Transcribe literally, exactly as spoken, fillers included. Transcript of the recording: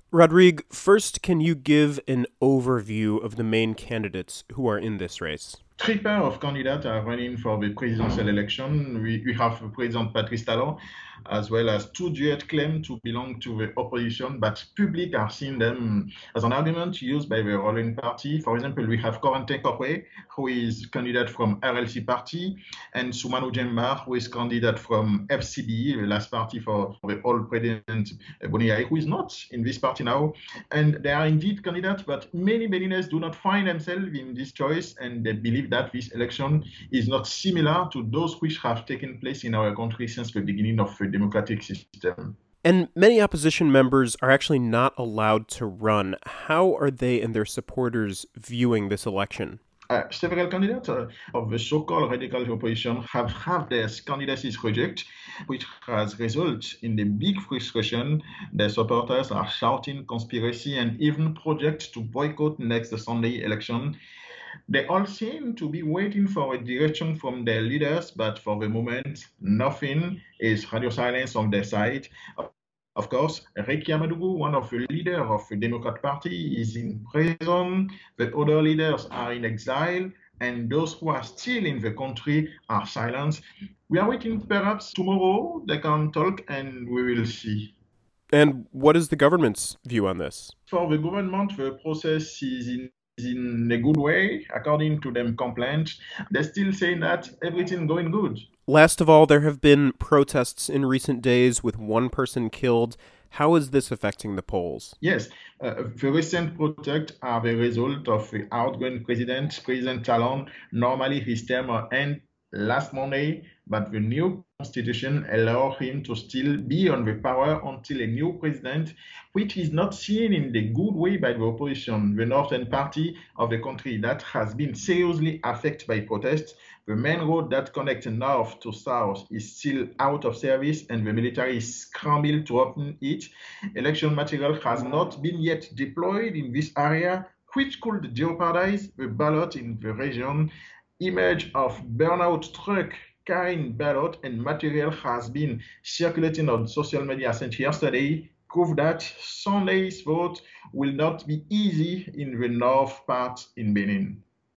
Rodrigue, first, can you give an overview of the main candidates who are in this race? Three pair of candidates are running for the presidential election. We, we have President Patrice Talon, as well as two duet claim to belong to the opposition, but public are seeing them as an argument used by the ruling party. For example, we have Corentin Coré, who is candidate from R L C party, and Soumano Djembar, who is candidate from F C B, the last party for, for the old president Boniai, who is not in this party now. And they are indeed candidates, but many Beninese do not find themselves in this choice, and they believe that this election is not similar to those which have taken place in our country since the beginning of the democratic system. And many opposition members are actually not allowed to run. How are they and their supporters viewing this election? Uh, several candidates uh, of the so-called radical opposition have had their candidacies rejected, which has resulted in a big frustration. Their supporters are shouting conspiracy and even project to boycott next Sunday election. They all seem to be waiting for a direction from their leaders, but for the moment, nothing is radio silence on their side. Of course, Reiki Amadougou, one of the leaders of the Democrat Party, is in prison. The other leaders are in exile, and those who are still in the country are silent. We are waiting. Perhaps tomorrow they can talk, and we will see. And what is the government's view on this? For the government, the process is in is in a good way, according to them complaints. They're still saying that everything going good. Last of all, there have been protests in recent days with one person killed. How is this affecting the polls? Yes, uh, the recent protests are the result of the outgoing president, President Talon. Normally, his term will end last Monday, but the new constitution allows him to still be on the power until a new president, which is not seen in the good way by the opposition, the northern party of the country that has been seriously affected by protests. The main road that connects north to south is still out of service, and the military is scrambled to open it. Election material has not been yet deployed in this area, which could jeopardize the ballot in the region. Image of burnout truck carrying ballot and material has been circulating on social media since yesterday, prove that Sunday's vote will not be easy in the north part in Benin.